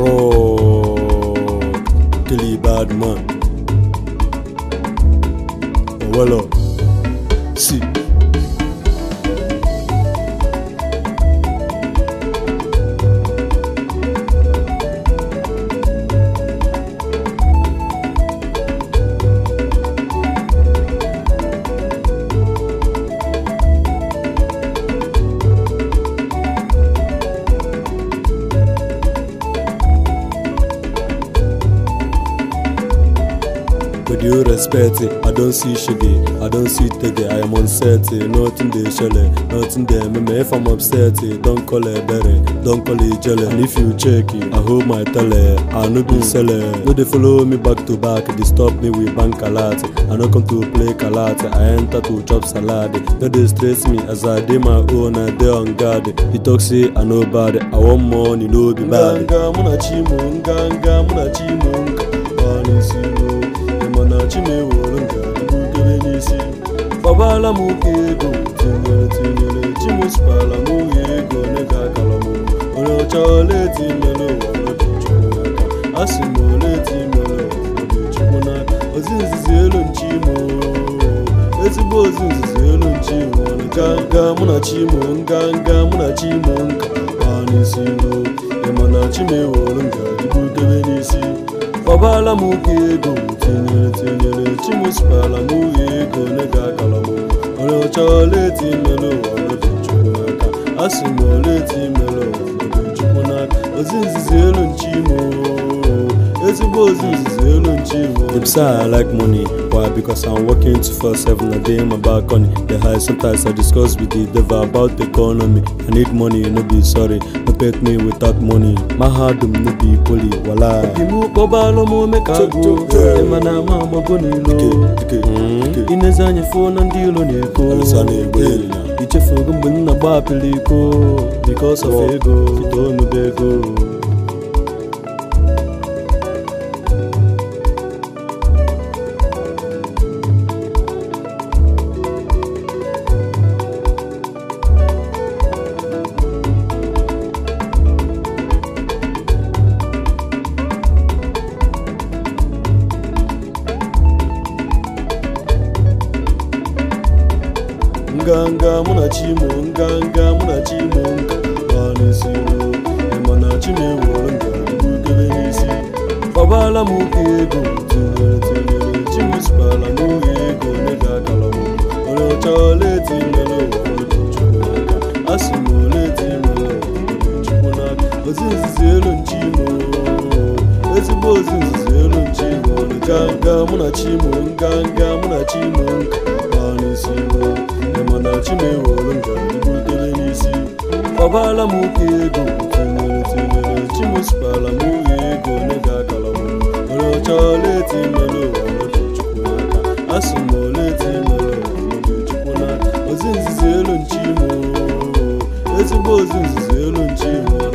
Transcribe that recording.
Rock, Kelly Badman. Oh, well, see. With you respect it, I don't see shiggy, I don't see tege, I am unset, nothing they shell, nothing they me. If I'm upset, don't call it berry, don't call it jelly. And if you check it, I hold my tele, I no be seller. No they follow me back to back, they stop me with bank a lot. I no come to play kalate, I enter to chop salad. No they stress me as I do my own, I dey on guard. You talk say I know bad, I want money, no be bad. Nganga muna chimo, mana chime wolonga bugebe nisi babala mukego tinyele chimuspala muyego nega kalamu ono chale timelo wala chunaka asimole timelo chunaka ozinzizelo nchimo ezibo zinzizelo nchimo nganga muna chimo anisilo mana chime wolonga bugebe nisi babala mukego tinyele chimuspala muyego nega kalamu ono chale timelo wala chunaka asimole timelo wala chunaka ozinzizelo nchimo ezibo zinzizelo nchimo. Them say I like money, why? Because I'm working 247 a day in my balcony. The high sometimes I discuss with the devil about the economy. I need money, no be sorry, no pet me without money. My heart no be poly, wala. Imu babalo mo mekago, emana mama bonilo. Inezanye phone ndilo neko. Ichefugo mbuna bapeliko, because of ego, fitono bego. Nganga muna chimo anisilo emana chime wolonga bugebe nisi babala mukego tinyele chimuspala muyego nega kalamu ono chale timelo wala chunaka asimole timelo wala chunaka ozinzizelo nchimo ezibo zinzizelo nchimo nganga muna chimo anisilo mana chime wolonga bugebe nisi babala mukego tinyele chimuspala muyego nega kalamu ono chale timelo wala chunaka asimole timelo wala chunaka ozinzizelo nchimo ezibo zinzizelo nchimo